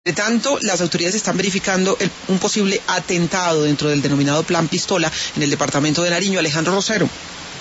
De tanto, las autoridades están verificando un posible atentado dentro del denominado Plan Pistola en el departamento de Nariño. Alejandro Rosero.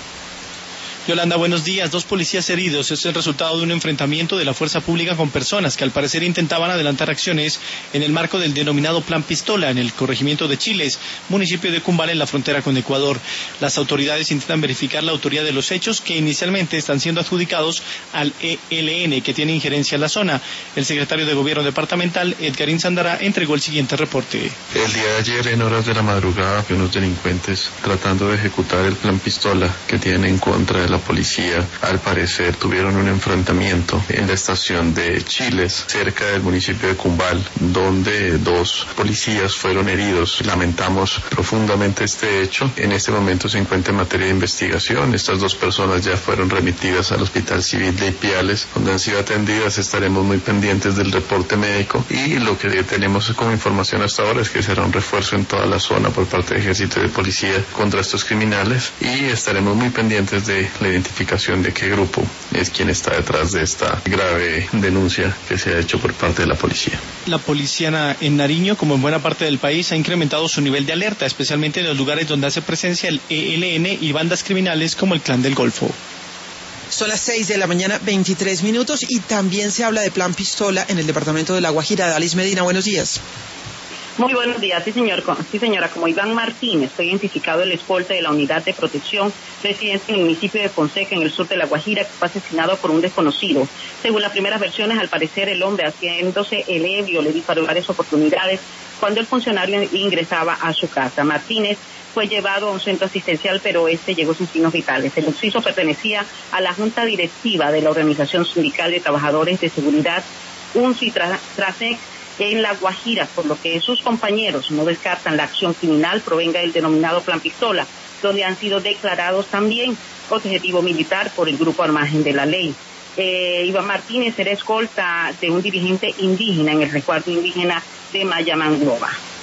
Yolanda, buenos días. 2 policías heridos. Es el resultado de un enfrentamiento de la fuerza pública con personas que al parecer intentaban adelantar acciones en el marco del denominado Plan Pistola en el corregimiento de Chiles, municipio de Cumbal, en la frontera con Ecuador. Las autoridades intentan verificar la autoría de los hechos, que inicialmente están siendo adjudicados al ELN, que tiene injerencia en la zona. El secretario de Gobierno departamental, Edgarín Sandará, entregó el siguiente reporte. El día de ayer, en horas de la madrugada, unos delincuentes tratando de ejecutar el Plan Pistola que tienen en contra de la policía, al parecer tuvieron un enfrentamiento en la estación de Chiles, cerca del municipio de Cumbal, donde 2 policías fueron heridos. Lamentamos profundamente este hecho. En este momento se encuentra en materia de investigación. Estas 2 personas ya fueron remitidas al Hospital Civil de Ipiales, donde han sido atendidas. Estaremos muy pendientes del reporte médico y lo que tenemos como información hasta ahora es que será un refuerzo en toda la zona por parte del Ejército y de Policía contra estos criminales, y estaremos muy pendientes de la identificación de qué grupo es quien está detrás de esta grave denuncia que se ha hecho por parte de la policía. La policía en Nariño, como en buena parte del país, ha incrementado su nivel de alerta, especialmente en los lugares donde hace presencia el ELN y bandas criminales como el Clan del Golfo. Son las 6 de la mañana, 23 minutos, y también se habla de Plan Pistola en el departamento de La Guajira. Dalis Medina, buenos días. Muy buenos días, sí señora, como Iván Martínez fue identificado el escolta de la unidad de protección residente en el municipio de Fonseca, en el sur de La Guajira, que fue asesinado por un desconocido. Según las primeras versiones, al parecer el hombre, haciéndose el ebrio, le disparó varias oportunidades cuando el funcionario ingresaba a su casa. Martínez fue llevado a un centro asistencial, pero llegó sin signos vitales. El occiso pertenecía a la junta directiva de la Organización Sindical de Trabajadores de Seguridad, UNCITRASEC, en La Guajira, por lo que sus compañeros no descartan la acción criminal provenga del denominado Plan Pistola, donde han sido declarados también objetivo militar por el grupo al margen de la ley. Iván Martínez era escolta de un dirigente indígena en el resguardo indígena de Mayamangloba.